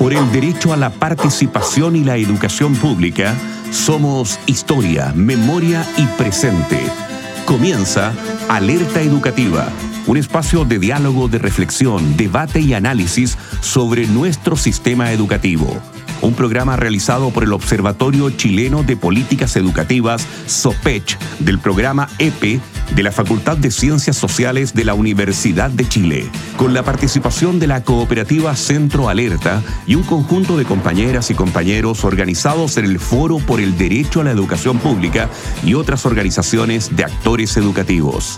Por el derecho a la participación y la educación pública, somos historia, memoria y presente. Comienza Alerta Educativa, un espacio de diálogo, de reflexión, debate y análisis sobre nuestro sistema educativo. Un programa realizado por el Observatorio Chileno de Políticas Educativas, SOPECH, del programa EPE, de la Facultad de Ciencias Sociales de la Universidad de Chile, con la participación de la cooperativa Centro Alerta y un conjunto de compañeras y compañeros organizados en el Foro por el Derecho a la Educación Pública y otras organizaciones de actores educativos.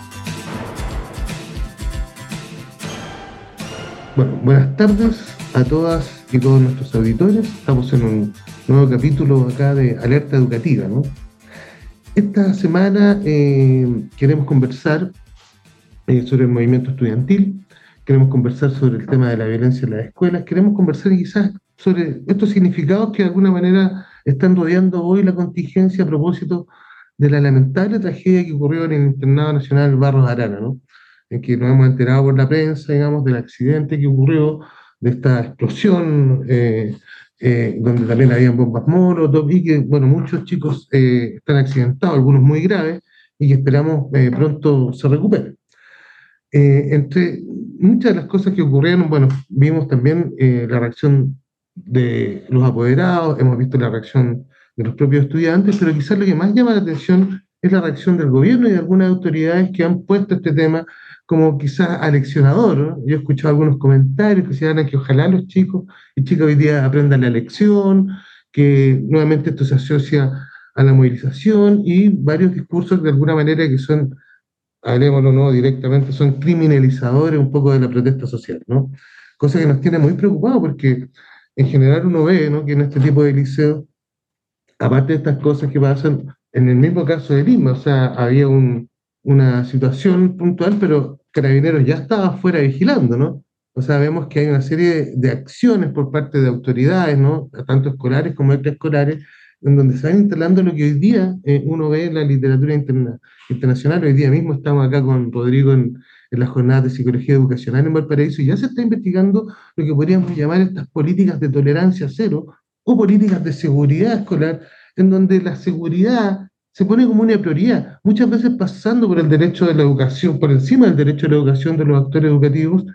Bueno, buenas tardes a todas y todos nuestros auditores. Estamos en un nuevo capítulo acá de Alerta Educativa, ¿no? Esta semana queremos conversar sobre el movimiento estudiantil, queremos conversar sobre el tema de la violencia en las escuelas, queremos conversar quizás sobre estos significados que de alguna manera están rodeando hoy la contingencia a propósito de la lamentable tragedia que ocurrió en el Internado Nacional Barros Arana, ¿no? En que nos hemos enterado por la prensa, digamos, del accidente que ocurrió, de esta explosión, donde también habían bombas molotov y que, bueno, muchos chicos están accidentados, algunos muy graves, y que esperamos pronto se recuperen. Entre muchas de las cosas que ocurrieron, bueno, vimos también la reacción de los apoderados, hemos visto la reacción de los propios estudiantes, pero quizás lo que más llama la atención es la reacción del gobierno y de algunas autoridades que han puesto este tema como quizás aleccionador, ¿no? Yo he escuchado algunos comentarios que señalan que ojalá los chicos y chicas hoy día aprendan la lección, que nuevamente esto se asocia a la movilización y varios discursos de alguna manera que son, hablemoslo no directamente, son criminalizadores un poco de la protesta social, ¿no? Cosa que nos tiene muy preocupados porque en general uno ve, ¿no?, que en este tipo de liceos, aparte de estas cosas que pasan, en el mismo caso de Lima, o sea, había una situación puntual, pero Carabineros ya estaba afuera vigilando, ¿no? O sea, vemos que hay una serie de acciones por parte de autoridades, ¿no?, tanto escolares como extraescolares, en donde se van instalando lo que hoy día uno ve en la literatura internacional. Hoy día mismo estamos acá con Rodrigo en la jornada de psicología educacional en Valparaíso, y ya se está investigando lo que podríamos llamar estas políticas de tolerancia cero o políticas de seguridad escolar, en donde la seguridad se pone como una prioridad, muchas veces pasando por el derecho de la educación, por encima del derecho de la educación de los actores educativos,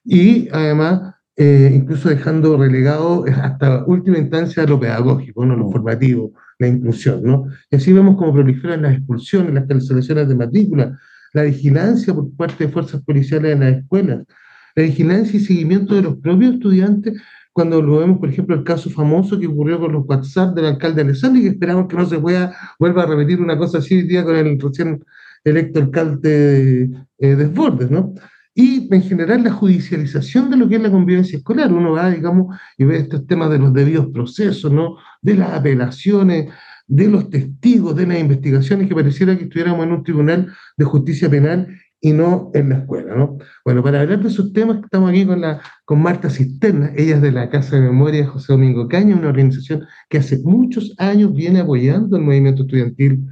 y además incluso dejando relegado hasta última instancia lo pedagógico, ¿no?, lo formativo, la inclusión, ¿no? Y así vemos cómo proliferan las expulsiones, las cancelaciones de matrícula, la vigilancia por parte de fuerzas policiales en las escuelas, la vigilancia y seguimiento de los propios estudiantes, cuando lo vemos, por ejemplo, el caso famoso que ocurrió con los WhatsApp del alcalde Alessandri, y que esperamos que no se vuelva a repetir una cosa así hoy día con el recién electo alcalde Desbordes, ¿no? Y en general la judicialización de lo que es la convivencia escolar. Uno va, digamos, y ve estos temas de los debidos procesos, ¿no?, de las apelaciones, de los testigos, de las investigaciones, que pareciera que estuviéramos en un tribunal de justicia penal y no en la escuela, ¿no? Bueno, para hablar de esos temas, estamos aquí con Marta Cisterna. Ella es de la Casa de Memoria José Domingo Caña, una organización que hace muchos años viene apoyando el movimiento estudiantil,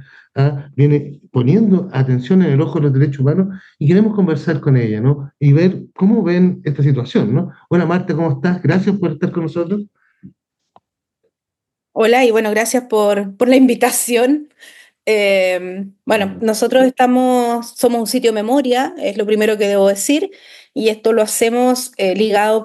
viene poniendo atención en el ojo de los derechos humanos, y queremos conversar con ella, ¿no?, y ver cómo ven esta situación, ¿no? Hola Marta, ¿cómo estás? Gracias por estar con nosotros. Hola, y bueno, gracias por la invitación. Bueno, nosotros somos un sitio de memoria, es lo primero que debo decir, y esto lo hacemos ligado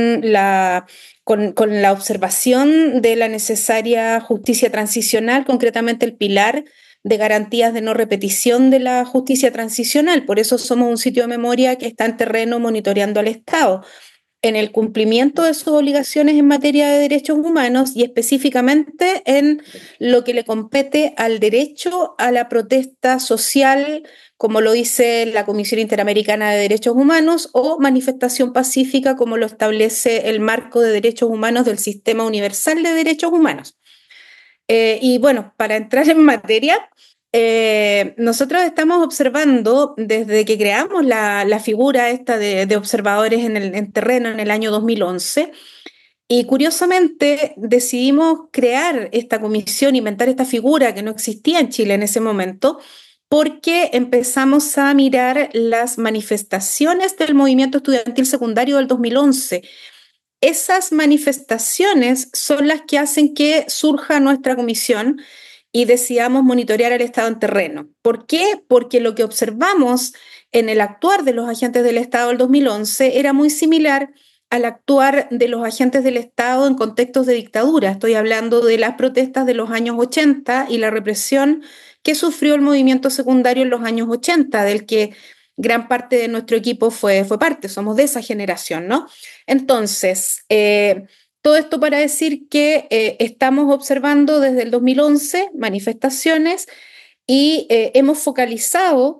con la observación de la necesaria justicia transicional, concretamente el pilar de garantías de no repetición de la justicia transicional. Por eso somos un sitio de memoria que está en terreno monitoreando al Estado en el cumplimiento de sus obligaciones en materia de derechos humanos y específicamente en lo que le compete al derecho a la protesta social, como lo dice la Comisión Interamericana de Derechos Humanos, o manifestación pacífica, como lo establece el marco de derechos humanos del Sistema Universal de Derechos Humanos. Y bueno, para entrar en materia, nosotros estamos observando desde que creamos la figura esta de observadores en terreno en el año 2011, y curiosamente decidimos crear esta comisión, inventar esta figura que no existía en Chile en ese momento, porque empezamos a mirar las manifestaciones del movimiento estudiantil secundario del 2011 esas manifestaciones son las que hacen que surja nuestra comisión y decidamos monitorear el estado en terreno. ¿Por qué? Porque lo que observamos en el actuar de los agentes del Estado del 2011 era muy similar al actuar de los agentes del Estado en contextos de dictadura. Estoy hablando de las protestas de los años 80 y la represión que sufrió el movimiento secundario en los años 80, del que gran parte de nuestro equipo fue parte, somos de esa generación, ¿no? Entonces, todo esto para decir que estamos observando desde el 2011 manifestaciones y hemos focalizado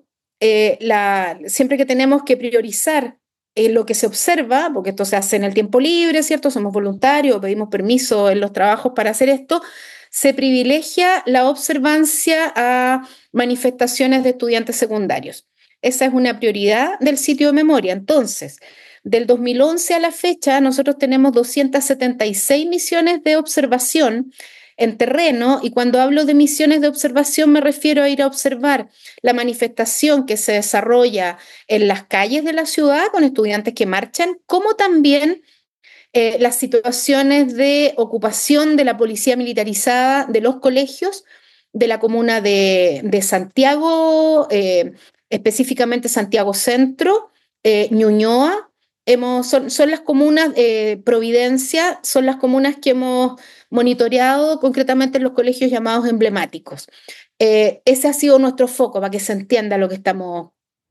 siempre que tenemos que priorizar lo que se observa, porque esto se hace en el tiempo libre, ¿cierto? Somos voluntarios, pedimos permiso en los trabajos para hacer esto, se privilegia la observancia a manifestaciones de estudiantes secundarios. Esa es una prioridad del sitio de memoria. Entonces, del 2011 a la fecha, nosotros tenemos 276 misiones de observación en terreno, y cuando hablo de misiones de observación me refiero a ir a observar la manifestación que se desarrolla en las calles de la ciudad con estudiantes que marchan, como también las situaciones de ocupación de la policía militarizada de los colegios de la comuna de Santiago, específicamente Santiago Centro, Ñuñoa. Son las comunas, Providencia, son las comunas que hemos monitoreado concretamente en los colegios llamados emblemáticos. Ese ha sido nuestro foco para que se entienda lo que estamos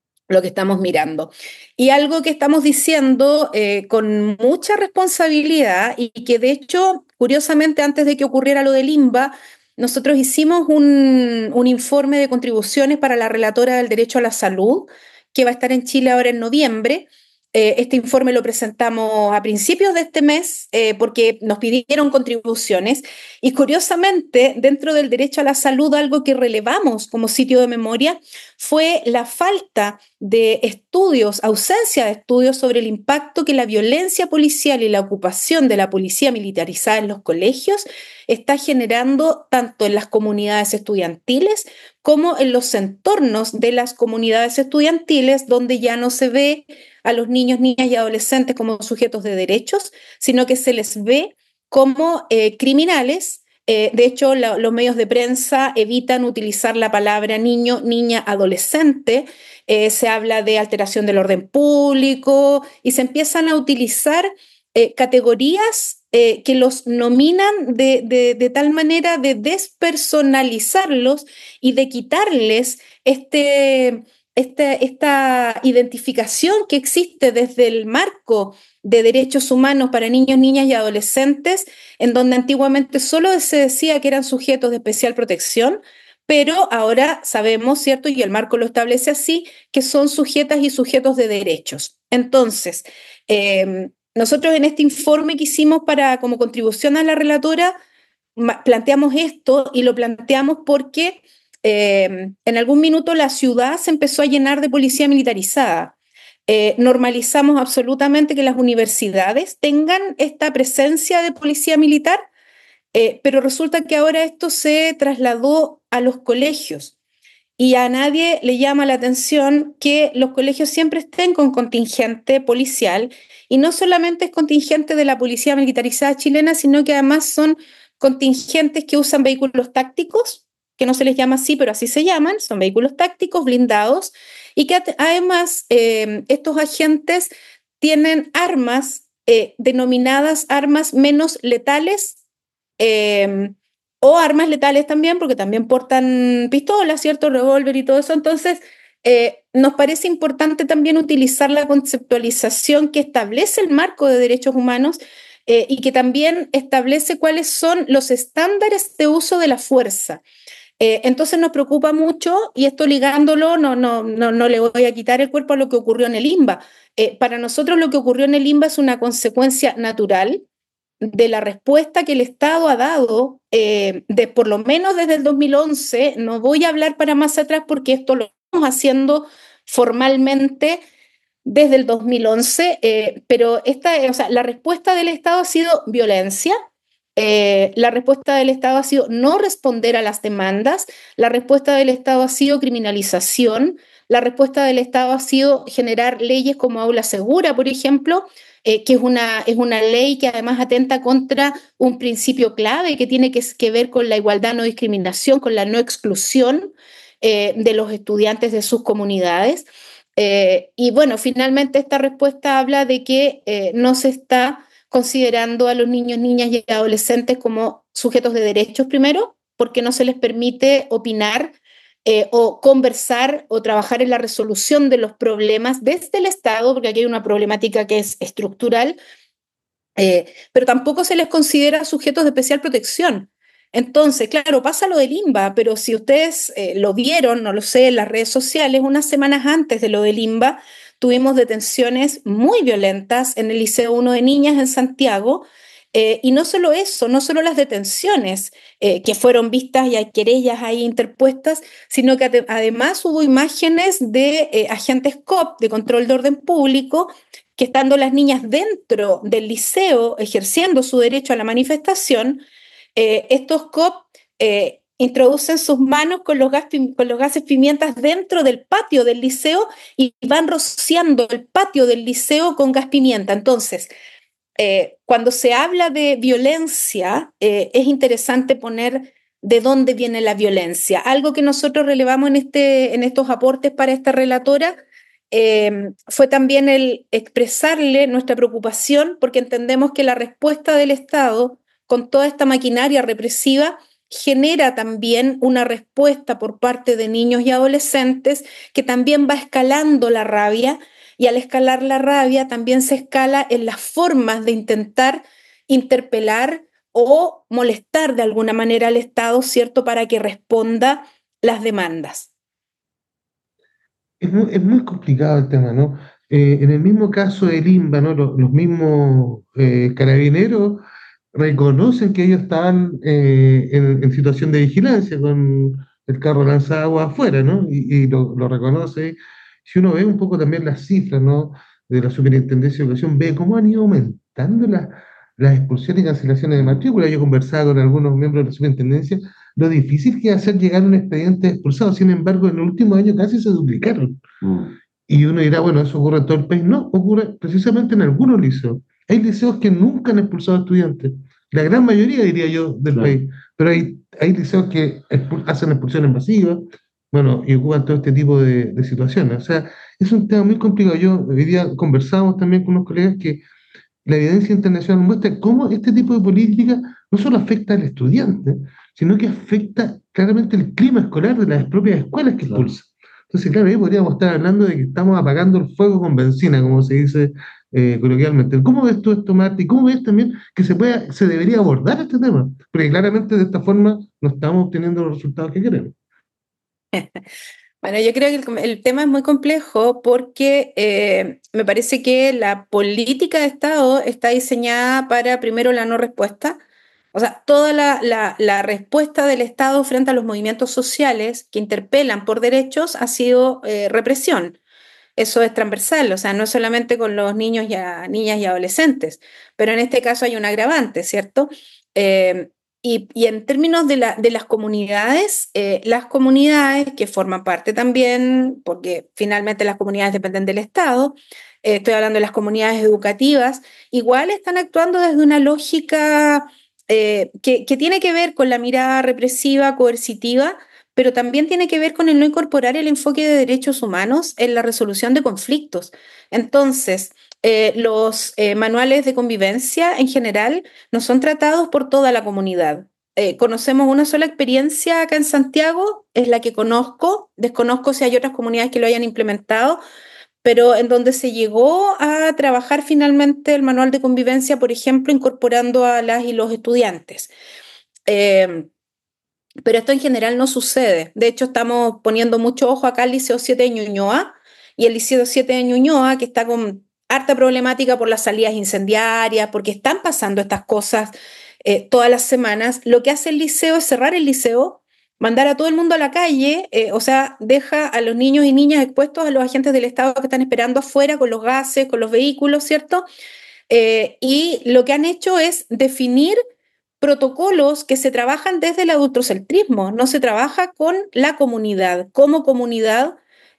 mirando. Y algo que estamos diciendo con mucha responsabilidad y que de hecho, curiosamente, antes de que ocurriera lo del INBA, nosotros hicimos un informe de contribuciones para la relatora del derecho a la salud, que va a estar en Chile ahora en noviembre. Este informe lo presentamos a principios de este mes porque nos pidieron contribuciones y curiosamente dentro del derecho a la salud algo que relevamos como sitio de memoria fue la falta de estudios, ausencia de estudios sobre el impacto que la violencia policial y la ocupación de la policía militarizada en los colegios está generando tanto en las comunidades estudiantiles como en los entornos de las comunidades estudiantiles donde ya no se ve a los niños, niñas y adolescentes como sujetos de derechos, sino que se les ve como criminales. De hecho, los medios de prensa evitan utilizar la palabra niño, niña, adolescente. Se habla de alteración del orden público y se empiezan a utilizar categorías que los nominan de tal manera de despersonalizarlos y de quitarles esta identificación que existe desde el marco de derechos humanos para niños, niñas y adolescentes, en donde antiguamente solo se decía que eran sujetos de especial protección, pero ahora sabemos, ¿cierto? Y el marco lo establece así, que son sujetas y sujetos de derechos. Entonces, nosotros en este informe que hicimos como contribución a la relatora, planteamos esto y lo planteamos porque en algún minuto la ciudad se empezó a llenar de policía militarizada. Normalizamos absolutamente que las universidades tengan esta presencia de policía militar, pero resulta que ahora esto se trasladó a los colegios y a nadie le llama la atención que los colegios siempre estén con contingente policial, y no solamente es contingente de la policía militarizada chilena, sino que además son contingentes que usan vehículos tácticos, que no se les llama así, pero así se llaman, son vehículos tácticos blindados, y que además estos agentes tienen armas denominadas armas menos letales, o armas letales también, porque también portan pistolas, ¿cierto? Revólver y todo eso. Entonces, nos parece importante también utilizar la conceptualización que establece el marco de derechos humanos y que también establece cuáles son los estándares de uso de la fuerza. Entonces nos preocupa mucho, y esto ligándolo, no le voy a quitar el cuerpo a lo que ocurrió en el INBA. Para nosotros lo que ocurrió en el INBA es una consecuencia natural de la respuesta que el Estado ha dado, por lo menos desde el 2011, no voy a hablar para más atrás porque esto lo estamos haciendo formalmente desde el 2011, pero la respuesta del Estado ha sido violencia. La respuesta del Estado ha sido no responder a las demandas, la respuesta del Estado ha sido criminalización, la respuesta del Estado ha sido generar leyes como Aula Segura, por ejemplo, que es una ley que además atenta contra un principio clave que tiene que ver con la igualdad, no discriminación, con la no exclusión de los estudiantes de sus comunidades. Y bueno, finalmente esta respuesta habla de que no se está considerando a los niños, niñas y adolescentes como sujetos de derechos primero, porque no se les permite opinar o conversar o trabajar en la resolución de los problemas desde el Estado, porque aquí hay una problemática que es estructural, pero tampoco se les considera sujetos de especial protección. Entonces, claro, pasa lo del INBA, pero si ustedes lo vieron, no lo sé, en las redes sociales, unas semanas antes de lo del INBA, tuvimos detenciones muy violentas en el Liceo 1 de Niñas en Santiago, y no solo eso, no solo las detenciones que fueron vistas y hay querellas ahí interpuestas, sino que además hubo imágenes de agentes COP, de control de orden público, que estando las niñas dentro del liceo ejerciendo su derecho a la manifestación, estos COP introducen sus manos con los gases pimientas dentro del patio del liceo y van rociando el patio del liceo con gas pimienta. Entonces, cuando se habla de violencia, es interesante poner de dónde viene la violencia. Algo que nosotros relevamos en estos aportes para esta relatora fue también el expresarle nuestra preocupación porque entendemos que la respuesta del Estado con toda esta maquinaria represiva genera también una respuesta por parte de niños y adolescentes que también va escalando la rabia, y al escalar la rabia también se escala en las formas de intentar interpelar o molestar de alguna manera al Estado, ¿cierto?, para que responda las demandas. Es muy complicado el tema, ¿no? En el mismo caso del INBA, ¿no? Los mismos carabineros reconocen que ellos estaban en situación de vigilancia con el carro lanzagua afuera, ¿no? Y lo reconoce. Si uno ve un poco también las cifras, ¿no? De la Superintendencia de Educación, ve cómo han ido aumentando las expulsiones y cancelaciones de matrícula. Yo he conversado con algunos miembros de la Superintendencia lo difícil que es hacer llegar un expediente expulsado. Sin embargo, en el último año casi se duplicaron. Y uno dirá, bueno, eso ocurre en todo el país. No, ocurre precisamente en algunos liceos. Hay liceos que nunca han expulsado estudiantes. La gran mayoría, diría yo, del país. Pero hay liceos que hacen expulsiones masivas, bueno, y ocupan todo este tipo de situaciones. O sea, es un tema muy complicado. Hoy día conversamos también con unos colegas que la evidencia internacional muestra cómo este tipo de política no solo afecta al estudiante, sino que afecta claramente el clima escolar de las propias escuelas que expulsan. Entonces, claro, ahí podríamos estar hablando de que estamos apagando el fuego con benzina, como se dice coloquialmente. ¿Cómo ves tú esto, Marta? ¿Y cómo ves también que se debería abordar este tema? Porque claramente de esta forma no estamos obteniendo los resultados que queremos. Bueno, yo creo que el tema es muy complejo porque me parece que la política de Estado está diseñada para, primero, la no respuesta. O sea, toda la respuesta del Estado frente a los movimientos sociales que interpelan por derechos ha sido represión. Eso es transversal, o sea, no solamente con los niños niñas y adolescentes, pero en este caso hay un agravante, ¿cierto? Y en términos de las comunidades que forman parte también, porque finalmente las comunidades dependen del Estado, estoy hablando de las comunidades educativas, igual están actuando desde una lógica que tiene que ver con la mirada represiva, coercitiva, pero también tiene que ver con el no incorporar el enfoque de derechos humanos en la resolución de conflictos. Entonces, los manuales de convivencia en general no son tratados por toda la comunidad. Conocemos una sola experiencia acá en Santiago, es la que conozco, desconozco si hay otras comunidades que lo hayan implementado, pero en donde se llegó a trabajar finalmente el manual de convivencia, por ejemplo, incorporando a las y los estudiantes. Pero esto en general no sucede. De hecho, estamos poniendo mucho ojo acá al Liceo 7 de Ñuñoa, y el Liceo 7 de Ñuñoa, que está con harta problemática por las salidas incendiarias, porque están pasando estas cosas todas las semanas. Lo que hace el liceo es cerrar el liceo, mandar a todo el mundo a la calle, o sea, deja a los niños y niñas expuestos a los agentes del Estado que están esperando afuera con los gases, con los vehículos, ¿cierto? Y lo que han hecho es definir protocolos que se trabajan desde el adultocentrismo, no se trabaja con la comunidad, como comunidad,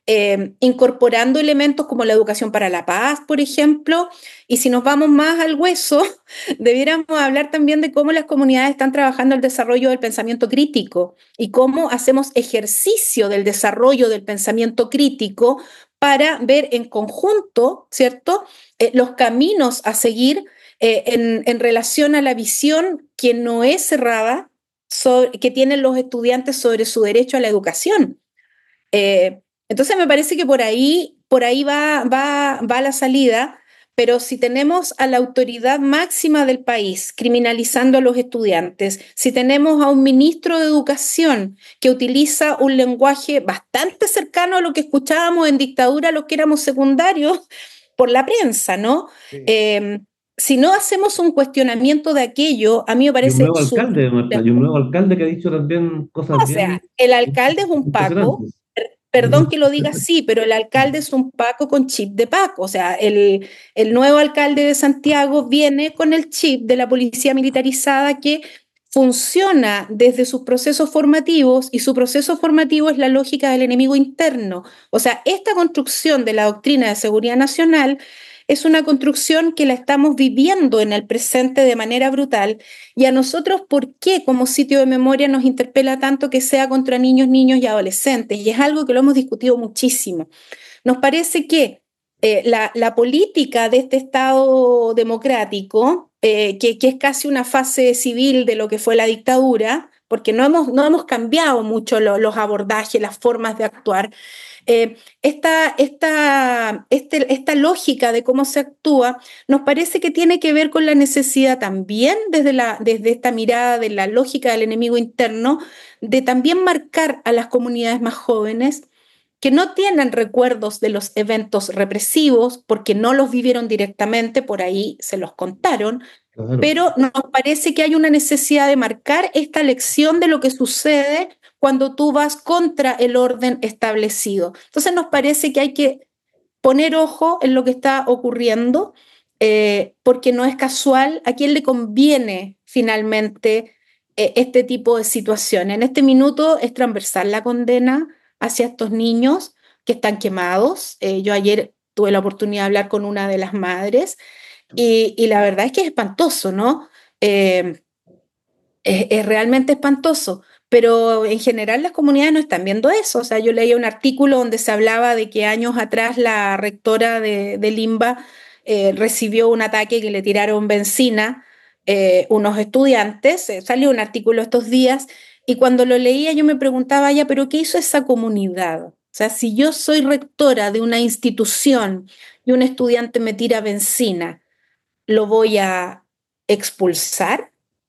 incorporando elementos como la educación para la paz, por ejemplo, y si nos vamos más al hueso, debiéramos hablar también de cómo las comunidades están trabajando el desarrollo del pensamiento crítico y cómo hacemos ejercicio del desarrollo del pensamiento crítico para ver en conjunto, ¿cierto?, los caminos a seguir en relación a la visión que no es cerrada, que tienen los estudiantes sobre su derecho a la educación. Entonces me parece que por ahí va la salida, pero si tenemos a la autoridad máxima del país criminalizando a los estudiantes, si tenemos a un ministro de Educación que utiliza un lenguaje bastante cercano a lo que escuchábamos en dictadura, los que éramos secundarios, por la prensa, ¿no? Sí. Si no hacemos un cuestionamiento de aquello, a mí me Y un parece nuevo alcalde, Marta, y un nuevo alcalde que ha dicho también cosas o sea, bien el alcalde es un Paco, impresionantes. perdón que lo diga así, pero el alcalde es un Paco con chip de Paco. O sea, el nuevo alcalde de Santiago viene con el chip de la policía militarizada que funciona desde sus procesos formativos y su proceso formativo es la lógica del enemigo interno. O sea, esta construcción de la doctrina de seguridad nacional es una construcción que la estamos viviendo en el presente de manera brutal y a nosotros, ¿por qué como sitio de memoria nos interpela tanto que sea contra niños, niños y adolescentes? Y es algo que lo hemos discutido muchísimo. Nos parece que la política de este Estado democrático, que es casi una fase civil de lo que fue la dictadura, porque no hemos cambiado mucho los abordajes, las formas de actuar, esta lógica de cómo se actúa nos parece que tiene que ver con la necesidad también desde esta mirada de la lógica del enemigo interno, de también marcar a las comunidades más jóvenes que no tienen recuerdos de los eventos represivos porque no los vivieron directamente, por ahí se los contaron, Claro. pero nos parece que hay una necesidad de marcar esta lección de lo que sucede cuando tú vas contra el orden establecido. Entonces nos parece que hay que poner ojo en lo que está ocurriendo, porque no es casual a quién le conviene finalmente este tipo de situación. En este minuto es transversal la condena hacia estos niños que están quemados. Yo ayer tuve la oportunidad de hablar con una de las madres y la verdad es que es espantoso, ¿no? Es realmente espantoso, pero en general las comunidades no están viendo eso. O sea, yo leía un artículo donde se hablaba de que años atrás la rectora de Limba recibió un ataque que le tiraron benzina unos estudiantes. Salió un artículo estos días y cuando lo leía yo me preguntaba, ya, pero ¿qué hizo esa comunidad? O sea, si yo soy rectora de una institución y un estudiante me tira benzina, ¿lo voy a expulsar?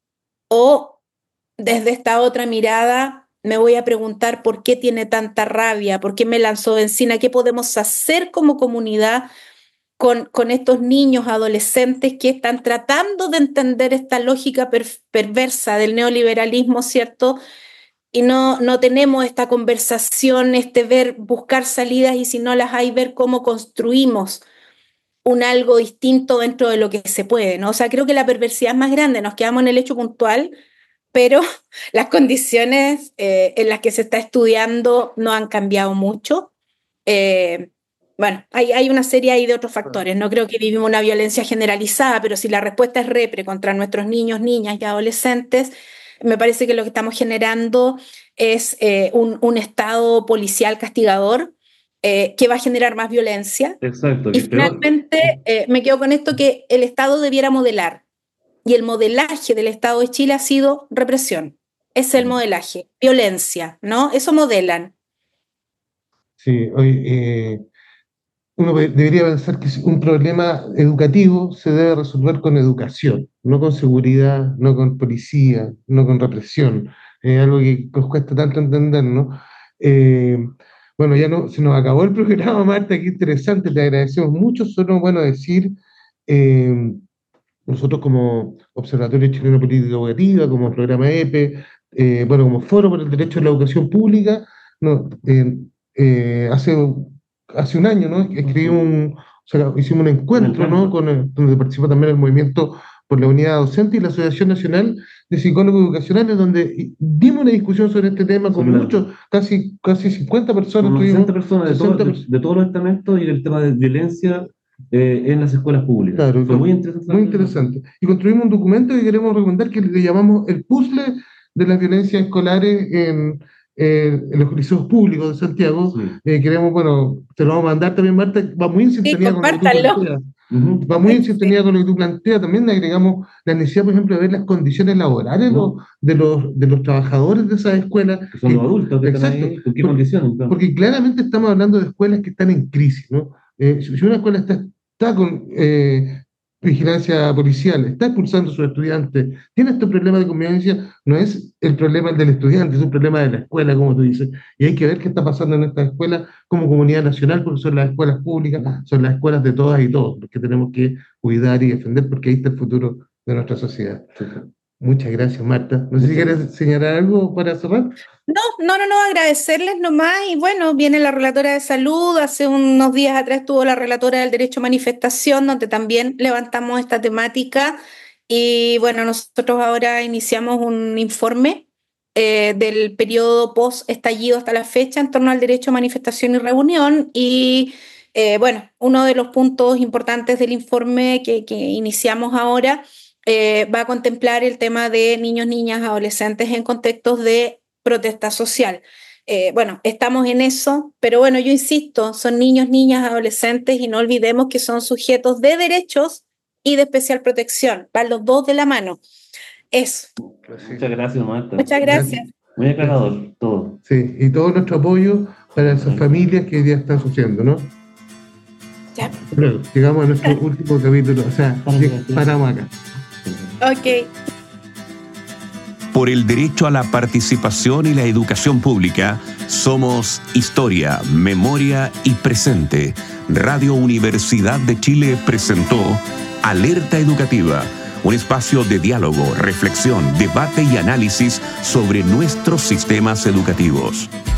O desde esta otra mirada me voy a preguntar por qué tiene tanta rabia, por qué me lanzó benzina, qué podemos hacer como comunidad con estos niños, adolescentes que están tratando de entender esta lógica perversa del neoliberalismo, ¿cierto? Y no tenemos esta conversación, buscar salidas y si no las hay, ver cómo construimos un algo distinto dentro de lo que se puede, ¿no? O sea, creo que la perversidad es más grande, nos quedamos en el hecho puntual, pero las condiciones en las que se está estudiando no han cambiado mucho. Bueno, hay una serie ahí de otros factores. No creo que vivimos una violencia generalizada, pero si la respuesta es repre contra nuestros niños, niñas y adolescentes, me parece que lo que estamos generando es un Estado policial castigador que va a generar más violencia. Exacto. Y finalmente me quedo con esto que el Estado debiera modelar. Y el modelaje del Estado de Chile ha sido represión. Es el modelaje, violencia, ¿no? Eso modelan. Sí, hoy uno debería pensar que un problema educativo se debe resolver con educación, no con seguridad, no con policía, no con represión. Es algo que nos cuesta tanto entender, ¿no? Eh, bueno, ya no, se nos acabó el programa, Marta, qué interesante, te agradecemos mucho. Solo, bueno, decir, eh, nosotros como Observatorio Chileno de Política Educativa, como programa EPE, bueno, como Foro por el Derecho a la Educación Pública, no, hace un año, ¿no? Escribimos o sea, hicimos un encuentro, ¿no? Donde participó también el movimiento por la Unidad Docente y la Asociación Nacional de Psicólogos Educacionales, donde dimos una discusión sobre este tema con muchos, casi 50 personas. Con 60 personas 60 de todos los estamentos, y el tema de violencia en las escuelas públicas. Claro, fue muy interesante. Muy interesante. Y construimos un documento que queremos recomendar, que le llamamos el puzzle de las violencias escolares en los liceos públicos de Santiago. Sí. Queremos, bueno, te lo vamos a mandar también, Marta, va muy en sintonía con lo que tú planteas. Va muy en sintonía con lo que tú planteas. También agregamos la necesidad, por ejemplo, de ver las condiciones laborales de los trabajadores de esas escuelas. Que son los adultos que están ahí, ¿con qué condiciones? Claro. Porque claramente estamos hablando de escuelas que están en crisis, ¿no? Si una escuela está con vigilancia policial, está expulsando a sus estudiantes, tiene este problema de convivencia, no es el problema del estudiante, es un problema de la escuela, como tú dices. Y hay que ver qué está pasando en estas escuelas como comunidad nacional, porque son las escuelas públicas, son las escuelas de todas y todos, los que tenemos que cuidar y defender, porque ahí está el futuro de nuestra sociedad. Muchas gracias, Marta. No sé si quieres señalar algo para cerrar. No, agradecerles nomás. Y bueno, viene la relatora de salud, hace unos días atrás estuvo la relatora del derecho a manifestación, donde también levantamos esta temática. Y bueno, nosotros ahora iniciamos un informe del periodo post-estallido hasta la fecha en torno al derecho a manifestación y reunión. Y bueno, uno de los puntos importantes del informe que iniciamos ahora va a contemplar el tema de niños, niñas, adolescentes en contextos de protesta social. Bueno, estamos en eso, pero bueno, yo insisto, son niños, niñas, adolescentes, y no olvidemos que son sujetos de derechos y de especial protección, van los dos de la mano. Eso. Muchas gracias, Marta. Muchas gracias. Muy aclarador todo. Sí, y todo nuestro apoyo para esas familias que hoy día están sufriendo, ¿no? Ya. Luego, llegamos a nuestro último capítulo, o sea, paramos acá. Ok. Por el derecho a la participación y la educación pública, somos Historia, Memoria y Presente. Radio Universidad de Chile presentó Alerta Educativa, un espacio de diálogo, reflexión, debate y análisis sobre nuestros sistemas educativos.